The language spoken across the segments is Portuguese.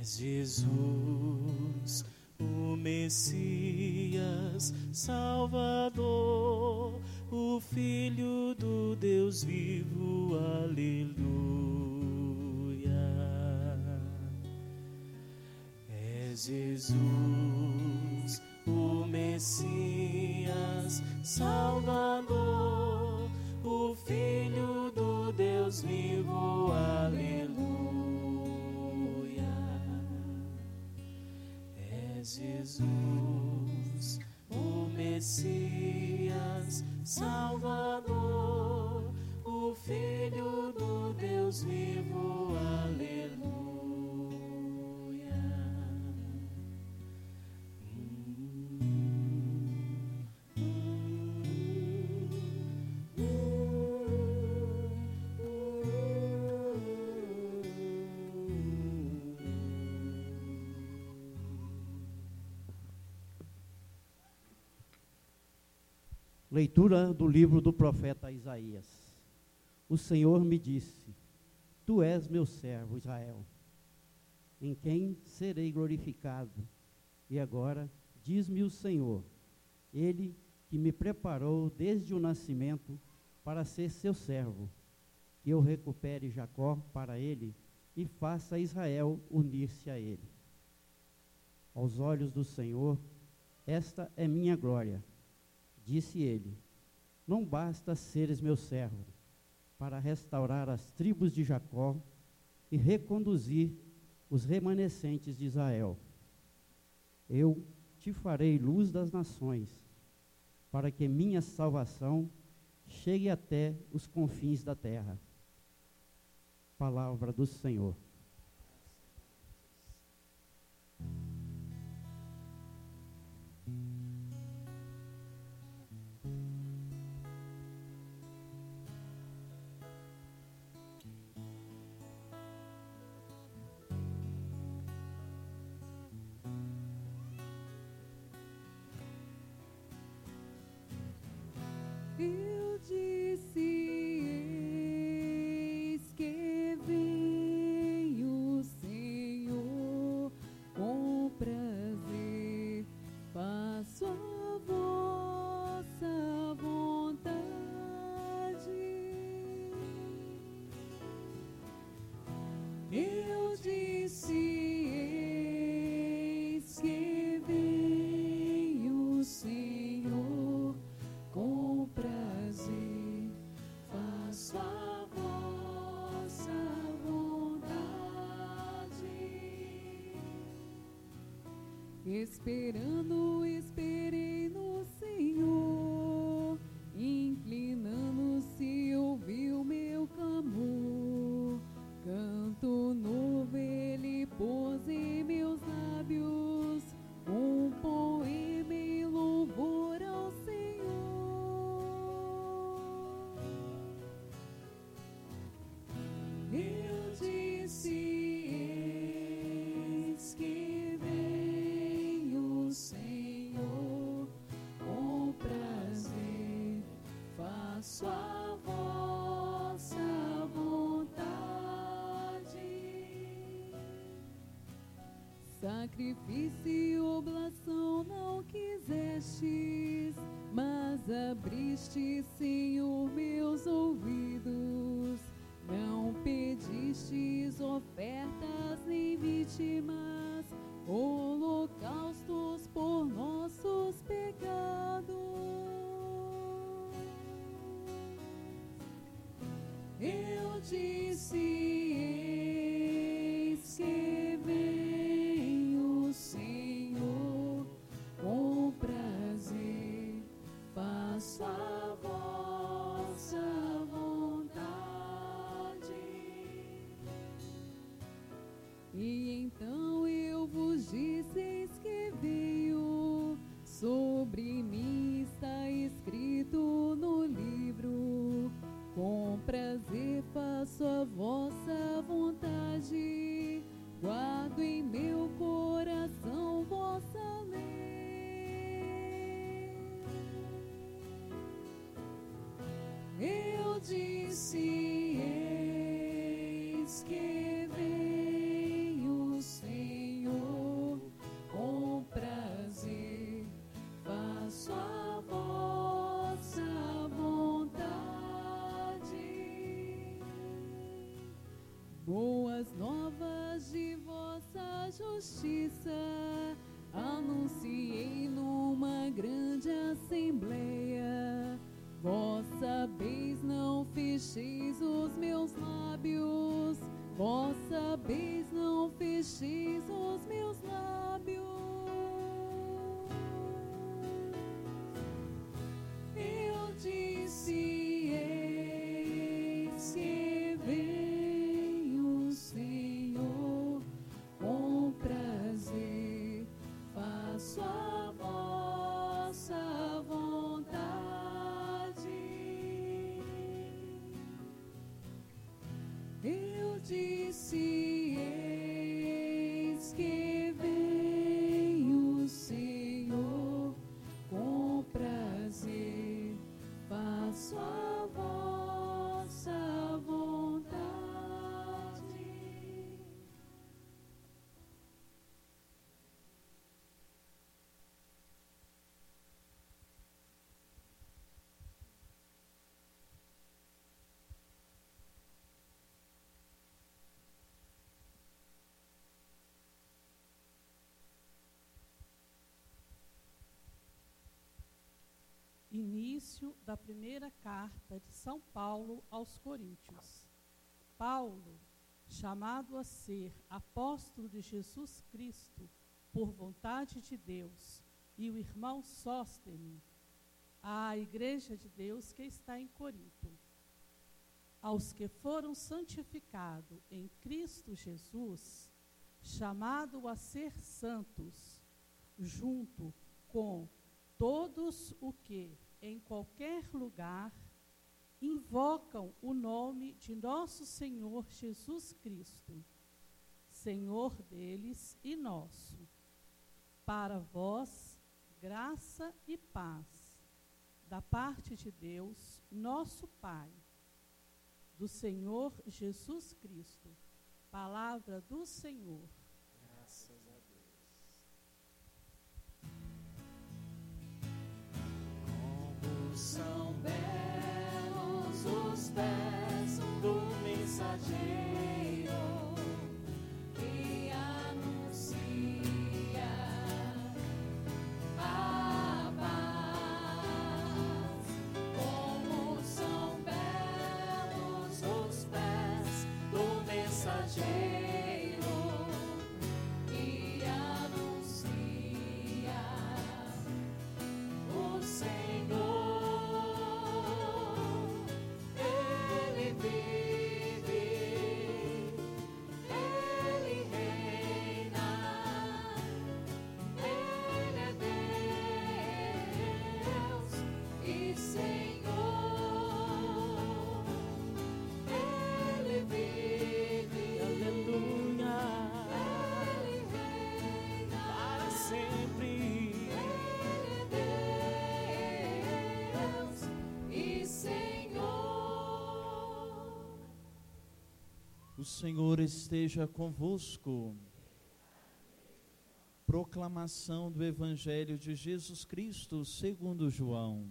És Jesus, o Messias, Salvador, o Filho do Deus vivo, aleluia. És Jesus, o Messias, Salvador, o Filho do Deus vivo, aleluia. És Jesus, o Messias, Salvador, o Filho do Deus vivo, aleluia. Leitura do livro do profeta Isaías. O Senhor me disse: Tu és meu servo Israel, em quem serei glorificado. E agora, diz-me o Senhor, Ele que me preparou desde o nascimento para ser seu servo, que eu recupere Jacó para Ele e faça Israel unir-se a Ele. Aos olhos do Senhor, esta é minha glória. Disse ele: Não basta seres meu servo, para restaurar as tribos de Jacó e reconduzir os remanescentes de Israel. Eu te farei luz das nações, para que minha salvação chegue até os confins da terra. Palavra do Senhor. Eu disse, eis que vem o Senhor, com prazer faço a vossa vontade. Eu disse, eis que vem o Senhor, com prazer faço a vossa vontade. Esperando, esperei no Senhor, inclinando-se, ouviu meu clamor. Canto novo ele pôs em meus lábios, um poema em louvor ao Senhor. Eu disse, eis que vem o Senhor, com prazer faço a vossa vontade. Sacrifício e oblação não quisestes, mas abriste, Senhor, meus ouvidos. Não pedistes ofertas nem vítimas, holocaustos por nossos pecados. Eu disse, eis que vem o Senhor, com prazer faço a vossa vontade. E então eu vos disse, eis que veio, sobre mim está escrito no livro, com prazer faço a vossa vontade, guardo em meu coração vossa lei. Eu disse, eis que vem o Senhor, boas novas de vossa justiça, anunciei numa grande assembleia. Vós sabeis, não fecheis os meus lábios, vós sabeis, não fecheis os meus lábios. Eu disse, eis que vem o Senhor, com prazer faço a vossa vontade. Eu disse, eis que vem o Senhor, com prazer faço a vossa vontade. Início da primeira carta de São Paulo aos Coríntios. Paulo, chamado a ser apóstolo de Jesus Cristo, por vontade de Deus, e o irmão Sóstene, à igreja de Deus que está em Corinto. Aos que foram santificados em Cristo Jesus, chamado a ser santos, junto com todos os que, em qualquer lugar, invocam o nome de nosso Senhor Jesus Cristo, Senhor deles e nosso. Para vós, graça e paz, da parte de Deus, nosso Pai, do Senhor Jesus Cristo. Palavra do Senhor. Graças a Deus. Como são belos os pés do mensageiro que anuncia a paz. Como são belos os pés do mensageiro que anuncia o Senhor. Ele vive, Ele reina, Ele é Deus e Senhor. Ele vive, aleluia, Ele reina para sempre. Ele é Deus e Senhor. O Senhor esteja convosco. Proclamação do Evangelho de Jesus Cristo segundo João.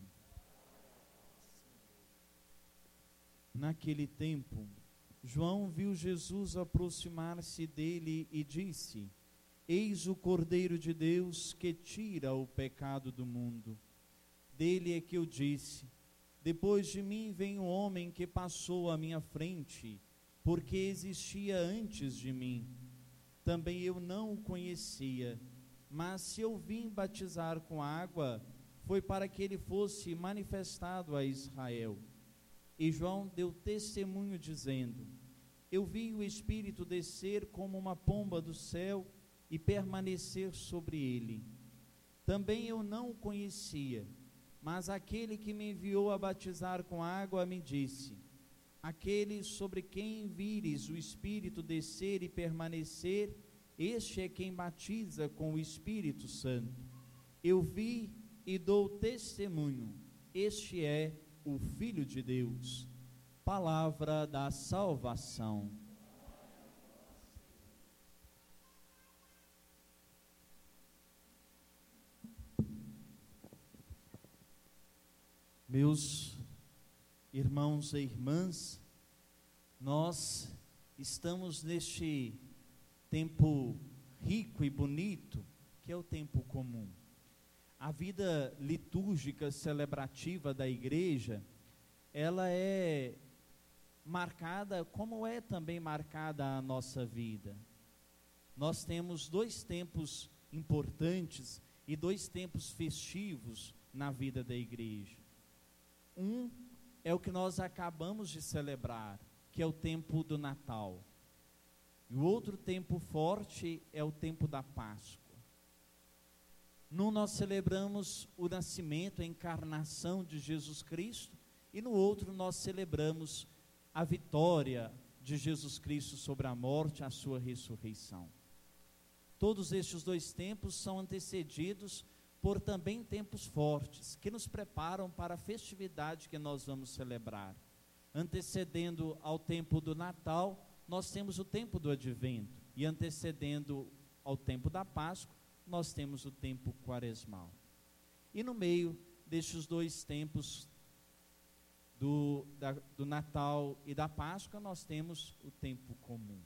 Naquele tempo, João viu Jesus aproximar-se dele e disse: Eis o Cordeiro de Deus que tira o pecado do mundo. Dele é que eu disse: Depois de mim vem um homem que passou à minha frente, porque existia antes de mim. Também eu não o conhecia, mas se eu vim batizar com água, foi para que ele fosse manifestado a Israel. E João deu testemunho dizendo: Eu vi o Espírito descer como uma pomba do céu e permanecer sobre ele. Também eu não o conhecia, mas aquele que me enviou a batizar com água me disse: Aquele sobre quem vires o Espírito descer e permanecer, este é quem batiza com o Espírito Santo. Eu vi e dou testemunho, este é o Filho de Deus. Palavra da salvação. Meus irmãos e irmãs, nós estamos neste tempo rico e bonito, que é o tempo comum. A vida litúrgica celebrativa da igreja, ela é marcada, como é também marcada a nossa vida. Nós temos 2 tempos importantes e 2 tempos festivos na vida da igreja. Um é o que nós acabamos de celebrar, que é o tempo do Natal. E o outro tempo forte é o tempo da Páscoa. Num nós celebramos o nascimento, a encarnação de Jesus Cristo, e no outro nós celebramos a vitória de Jesus Cristo sobre a morte, a sua ressurreição. Todos estes 2 tempos são antecedidos por também tempos fortes, que nos preparam para a festividade que nós vamos celebrar. Antecedendo ao tempo do Natal, nós temos o tempo do Advento, e antecedendo ao tempo da Páscoa, nós temos o tempo quaresmal. E no meio destes 2 tempos, do Natal e da Páscoa, nós temos o tempo comum.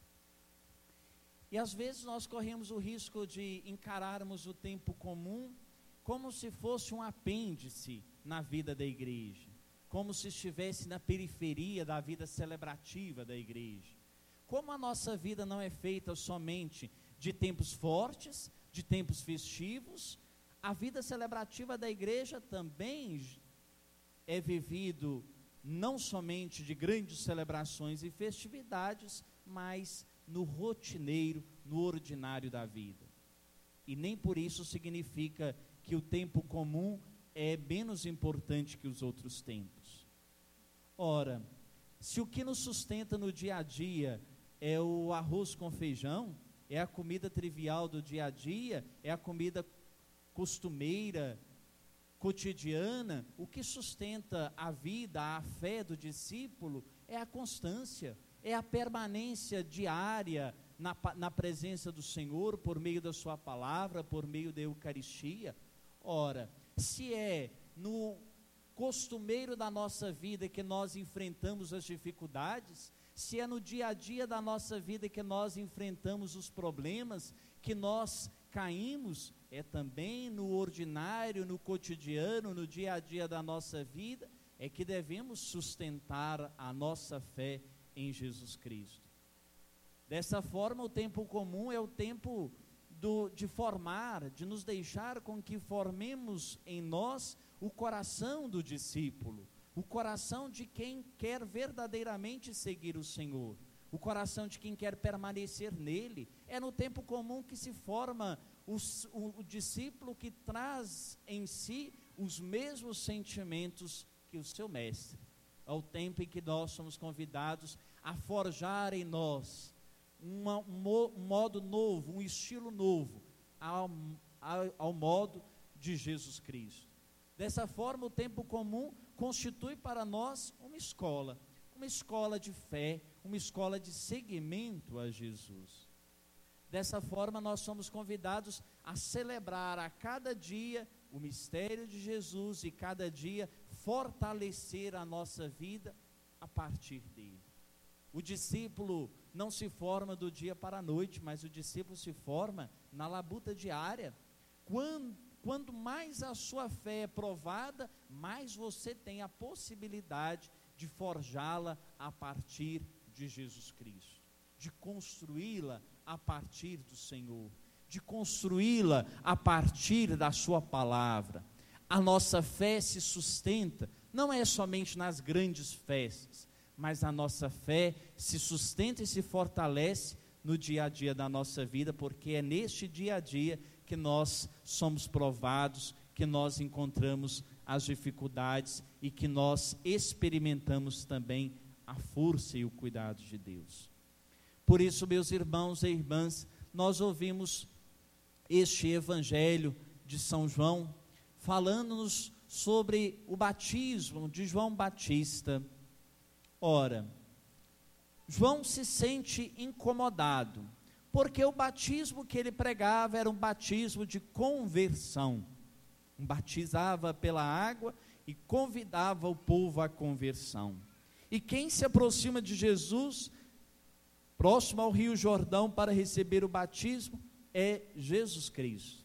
E às vezes nós corremos o risco de encararmos o tempo comum como se fosse um apêndice na vida da igreja, como se estivesse na periferia da vida celebrativa da igreja. Como a nossa vida não é feita somente de tempos fortes, de tempos festivos, a vida celebrativa da igreja também é vivido não somente de grandes celebrações e festividades, mas no rotineiro, no ordinário da vida. E nem por isso significa que o tempo comum é menos importante que os outros tempos. Ora, se o que nos sustenta no dia a dia é o arroz com feijão, é a comida trivial do dia a dia, é a comida costumeira, cotidiana, o que sustenta a vida, a fé do discípulo é a constância, é a permanência diária na presença do Senhor, por meio da sua palavra, por meio da Eucaristia. Ora, se é no costumeiro da nossa vida que nós enfrentamos as dificuldades, se é no dia a dia da nossa vida que nós enfrentamos os problemas, que nós caímos, é também no ordinário, no cotidiano, no dia a dia da nossa vida, é que devemos sustentar a nossa fé em Jesus Cristo. Dessa forma, o tempo comum é o tempo de formar, de nos deixar com que formemos em nós o coração do discípulo, o coração de quem quer verdadeiramente seguir o Senhor, o coração de quem quer permanecer nele. É no tempo comum que se forma o discípulo que traz em si os mesmos sentimentos que o seu mestre. É o tempo em que nós somos convidados a forjar em nós um modo novo, um estilo novo, ao modo de Jesus Cristo. Dessa forma, o tempo comum constitui para nós uma escola de fé, uma escola de seguimento a Jesus. Dessa forma, nós somos convidados a celebrar a cada dia o mistério de Jesus e cada dia fortalecer a nossa vida a partir dele. O discípulo não se forma do dia para a noite, mas o discípulo se forma na labuta diária. Quando mais a sua fé é provada, mais você tem a possibilidade de forjá-la a partir de Jesus Cristo, de construí-la a partir do Senhor, de construí-la a partir da sua palavra. A nossa fé se sustenta, não é somente nas grandes festas, mas a nossa fé se sustenta e se fortalece no dia a dia da nossa vida, porque é neste dia a dia que nós somos provados, que nós encontramos as dificuldades e que nós experimentamos também a força e o cuidado de Deus. Por isso, meus irmãos e irmãs, nós ouvimos este evangelho de São João, falando-nos sobre o batismo de João Batista. Ora, João se sente incomodado, porque o batismo que ele pregava era um batismo de conversão. Batizava pela água e convidava o povo à conversão. E quem se aproxima de Jesus próximo ao Rio Jordão para receber o batismo, é Jesus Cristo.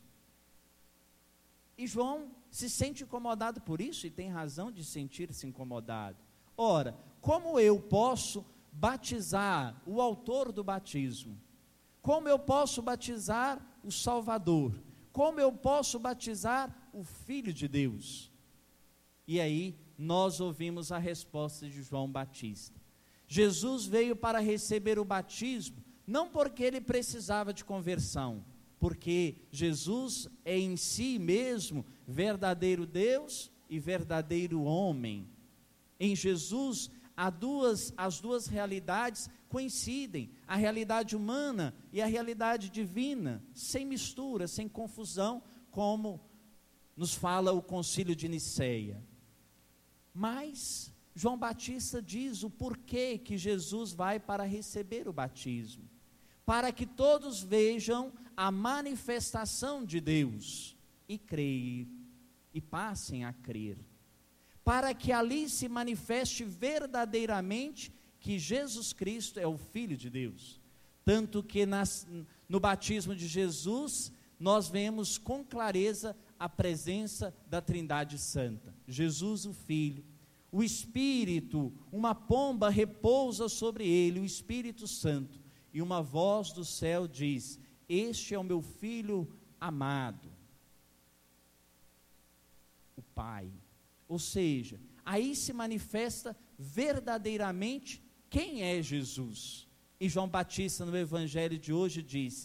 E João se sente incomodado por isso, e tem razão de sentir-se incomodado. Ora, como eu posso batizar o autor do batismo? Como eu posso batizar o Salvador? Como eu posso batizar o Filho de Deus? E aí nós ouvimos a resposta de João Batista. Jesus veio para receber o batismo, não porque ele precisava de conversão, porque Jesus é em si mesmo verdadeiro Deus e verdadeiro homem. Em Jesus, as duas realidades coincidem, a realidade humana e a realidade divina, sem mistura, sem confusão, como nos fala o Concílio de Nicéia. Mas João Batista diz o porquê que Jesus vai para receber o batismo, para que todos vejam a manifestação de Deus e creem, e passem a crer, para que ali se manifeste verdadeiramente que Jesus Cristo é o Filho de Deus. Tanto que no batismo de Jesus, nós vemos com clareza a presença da Trindade Santa. Jesus o Filho, o Espírito, uma pomba repousa sobre ele, o Espírito Santo, e uma voz do céu diz: este é o meu Filho amado, o Pai. Ou seja, aí se manifesta verdadeiramente quem é Jesus. E João Batista no Evangelho de hoje diz: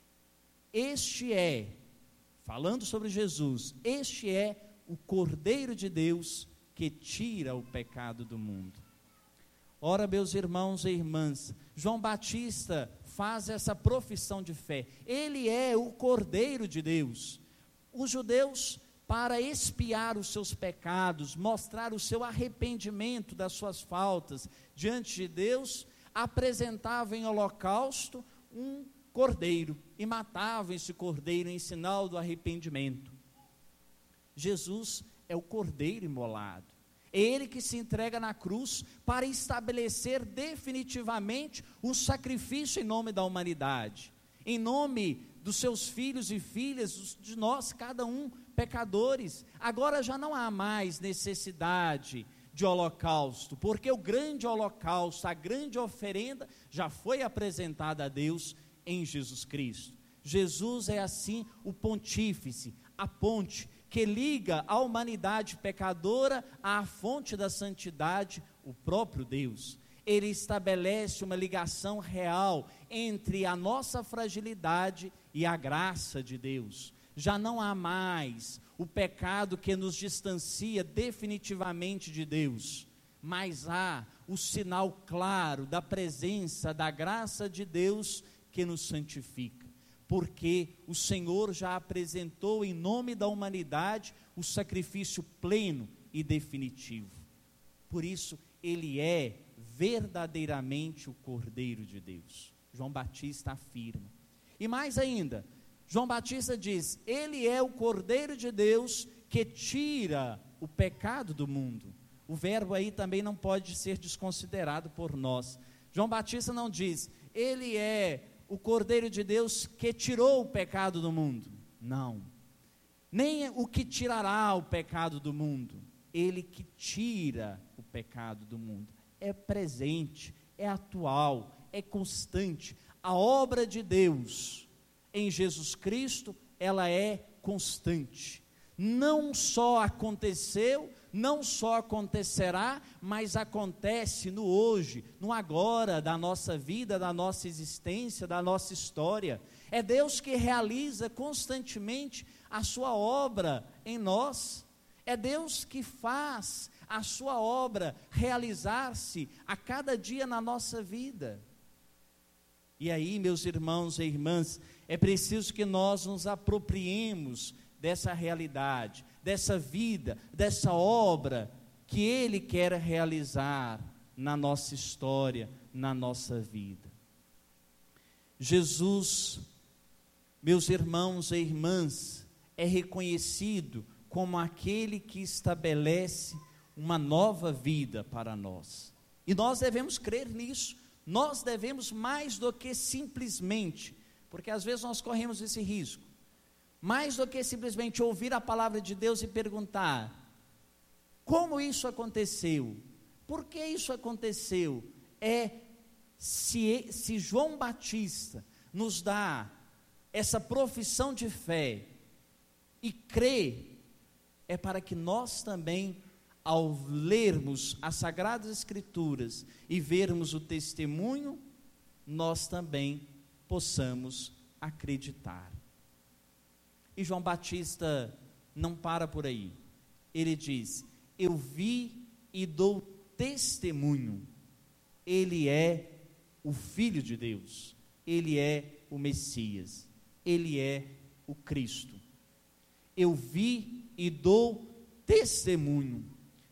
este é, falando sobre Jesus, este é o Cordeiro de Deus que tira o pecado do mundo. Ora, meus irmãos e irmãs, João Batista faz essa profissão de fé. Ele é o Cordeiro de Deus. Os judeus, para expiar os seus pecados, mostrar o seu arrependimento das suas faltas diante de Deus, apresentavam em holocausto um cordeiro e matavam esse cordeiro em sinal do arrependimento. Jesus é o cordeiro imolado. É ele que se entrega na cruz para estabelecer definitivamente o sacrifício em nome da humanidade, em nome dos seus filhos e filhas, de nós, cada um, pecadores. Agora já não há mais necessidade de holocausto, porque o grande holocausto, a grande oferenda, já foi apresentada a Deus em Jesus Cristo. Jesus é assim o pontífice, a ponte que liga a humanidade pecadora à fonte da santidade, o próprio Deus. Ele estabelece uma ligação real entre a nossa fragilidade e a graça de Deus. Já não há mais o pecado que nos distancia definitivamente de Deus, mas há o sinal claro da presença da graça de Deus que nos santifica, porque o Senhor já apresentou em nome da humanidade o sacrifício pleno e definitivo. Por isso, ele é verdadeiramente o Cordeiro de Deus. João Batista afirma. E mais ainda, João Batista diz: ele é o Cordeiro de Deus que tira o pecado do mundo. O verbo aí também não pode ser desconsiderado por nós. João Batista não diz: ele é o Cordeiro de Deus que tirou o pecado do mundo. Não. Nem o que tirará o pecado do mundo. Ele que tira o pecado do mundo. É presente, é atual, é constante. A obra de Deus em Jesus Cristo, ela é constante. Não só aconteceu, não só acontecerá, mas acontece no hoje, no agora da nossa vida, da nossa existência, da nossa história. É Deus que realiza constantemente a sua obra em nós. É Deus que faz a sua obra realizar-se a cada dia na nossa vida. E aí, meus irmãos e irmãs, é preciso que nós nos apropriemos dessa realidade, dessa vida, dessa obra que Ele quer realizar na nossa história, na nossa vida. Jesus, meus irmãos e irmãs, é reconhecido como aquele que estabelece uma nova vida para nós. E nós devemos crer nisso. nós devemos mais do que simplesmente, porque às vezes nós corremos esse risco, mais do que simplesmente ouvir a palavra de Deus e perguntar, como isso aconteceu? Por que isso aconteceu? Se João Batista nos dá essa profissão de fé e crê, é para que nós também, ao lermos as Sagradas Escrituras e vermos o testemunho, nós também possamos acreditar. E João Batista não para por aí, ele diz, eu vi e dou testemunho, ele é o Filho de Deus, ele é o Messias, ele é o Cristo. Eu vi e dou testemunho.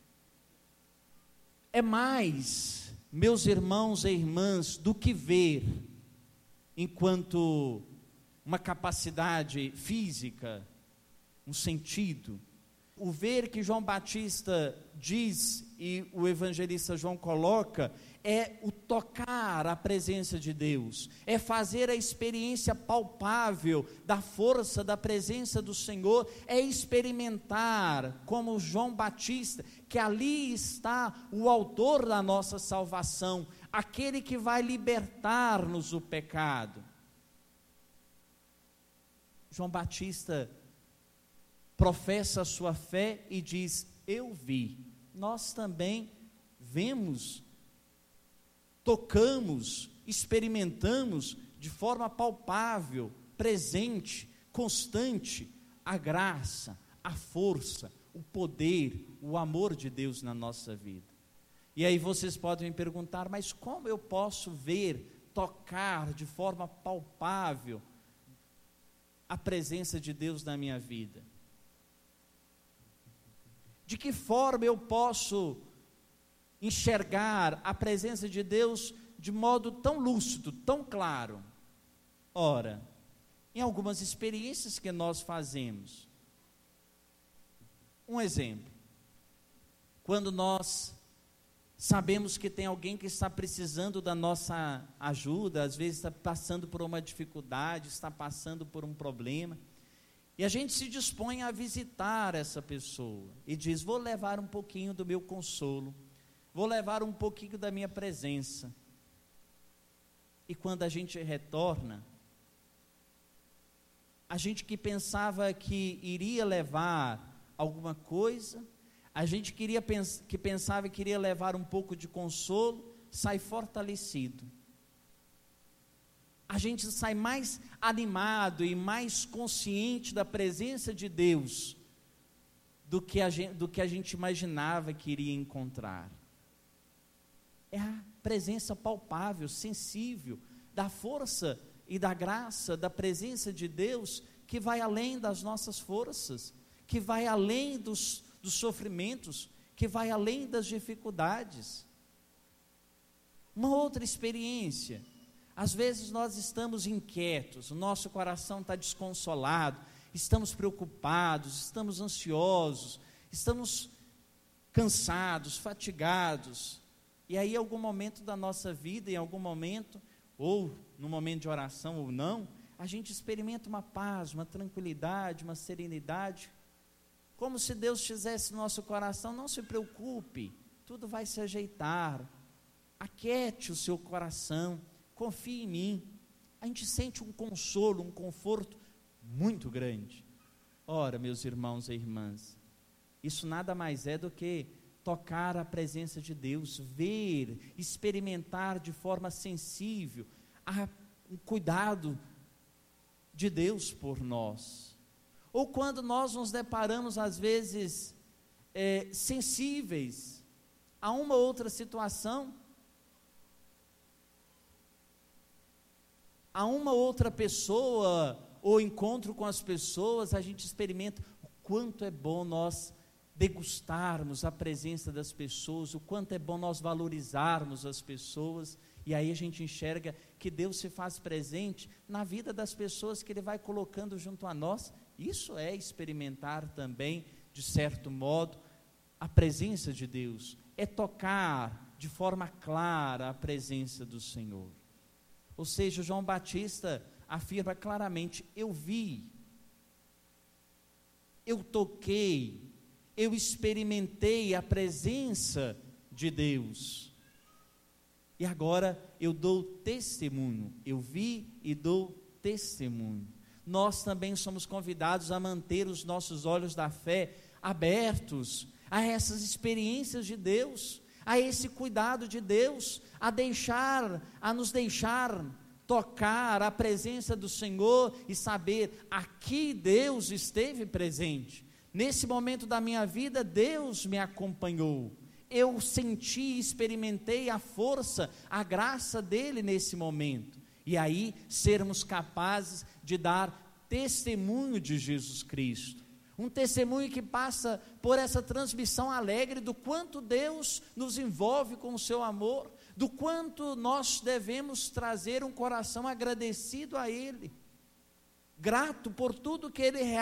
É mais, meus irmãos e irmãs, do que ver, enquanto uma capacidade física, um sentido. O ver que João Batista diz e o evangelista João coloca é o tocar a presença de Deus, é fazer a experiência palpável da força da presença do Senhor, é experimentar como João Batista, que ali está o autor da nossa salvação, aquele que vai libertar-nos do pecado. João Batista professa a sua fé e diz, eu vi. Nós também vemos, tocamos, experimentamos de forma palpável, presente, constante, a graça, a força, o poder, o amor de Deus na nossa vida. E aí vocês podem me perguntar, mas como eu posso ver, tocar de forma palpável a presença de Deus na minha vida? De que forma eu posso enxergar a presença de Deus de modo tão lúcido, tão claro? Ora, em algumas experiências que nós fazemos. Um exemplo, quando nós sabemos que tem alguém que está precisando da nossa ajuda, às vezes está passando por uma dificuldade, está passando por um problema, e a gente se dispõe a visitar essa pessoa, e diz, vou levar um pouquinho do meu consolo, vou levar um pouquinho da minha presença. E quando a gente retorna, a gente que pensava que iria levar alguma coisa, a gente que pensava que iria levar um pouco de consolo, sai fortalecido. A gente sai mais animado e mais consciente da presença de Deus do que a gente imaginava que iria encontrar. É a presença palpável, sensível, da força e da graça, da presença de Deus, que vai além das nossas forças, que vai além dos sofrimentos, que vai além das dificuldades. Uma outra experiência, às vezes nós estamos inquietos, o nosso coração está desconsolado, estamos preocupados, estamos ansiosos, estamos cansados, fatigados, e aí em algum momento da nossa vida, em algum momento, ou no momento de oração ou não, a gente experimenta uma paz, uma tranquilidade, uma serenidade, como se Deus fizesse no nosso coração, não se preocupe, tudo vai se ajeitar, aquiete o seu coração, confie em mim. A gente sente um consolo, um conforto muito grande. Ora, meus irmãos e irmãs, isso nada mais é do que tocar a presença de Deus, ver, experimentar de forma sensível o cuidado de Deus por nós. Ou quando nós nos deparamos às vezes sensíveis a uma outra situação, a uma outra pessoa, ou encontro com as pessoas, a gente experimenta o quanto é bom nós degustarmos a presença das pessoas, o quanto é bom nós valorizarmos as pessoas, e aí a gente enxerga que Deus se faz presente na vida das pessoas que Ele vai colocando junto a nós. Isso é experimentar também, de certo modo, a presença de Deus, é tocar de forma clara a presença do Senhor. Ou seja, João Batista afirma claramente: eu vi, eu toquei, eu experimentei a presença de Deus. E agora eu dou testemunho, eu vi e dou testemunho. Nós também somos convidados a manter os nossos olhos da fé abertos a essas experiências de Deus, a esse cuidado de Deus, a nos deixar tocar a presença do Senhor e saber: aqui Deus esteve presente. Nesse momento da minha vida, Deus me acompanhou. Eu senti e experimentei a força, a graça dele nesse momento. E aí, sermos capazes de dar testemunho de Jesus Cristo. Um testemunho que passa por essa transmissão alegre do quanto Deus nos envolve com o seu amor, do quanto nós devemos trazer um coração agradecido a Ele, grato por tudo que Ele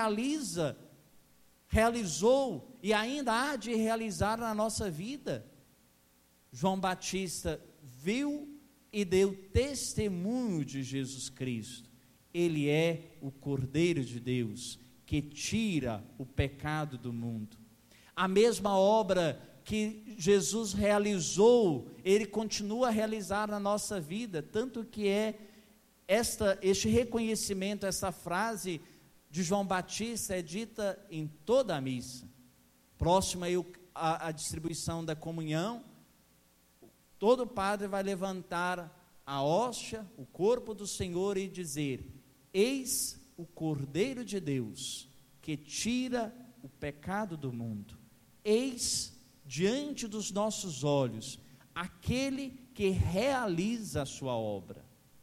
realizou e ainda há de realizar na nossa vida. João Batista viu e deu testemunho de Jesus Cristo. Ele é o Cordeiro de Deus, que tira o pecado do mundo. A mesma obra que Jesus realizou, Ele continua a realizar na nossa vida, tanto que este reconhecimento, essa frase de João Batista é dita em toda a missa. Próximo aí a distribuição da comunhão, todo padre vai levantar a hóstia, o corpo do Senhor, e dizer: eis o Cordeiro de Deus, que tira o pecado do mundo. Eis diante dos nossos olhos aquele que realiza a sua obra,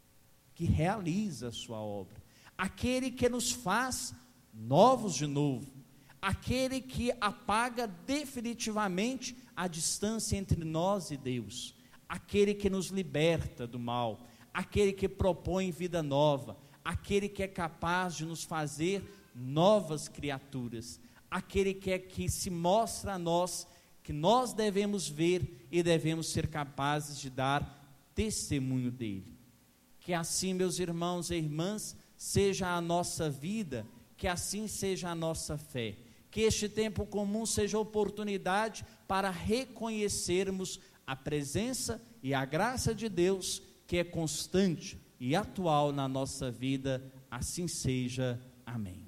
aquele que nos faz novos de novo, aquele que apaga definitivamente a distância entre nós e Deus, aquele que nos liberta do mal, aquele que propõe vida nova, aquele que é capaz de nos fazer novas criaturas, aquele que se mostra a nós, que nós devemos ver e devemos ser capazes de dar testemunho dele. Que assim, meus irmãos e irmãs, seja a nossa vida, que assim seja a nossa fé, que este tempo comum seja oportunidade para reconhecermos a presença e a graça de Deus, que é constante e atual na nossa vida. Assim seja. Amém.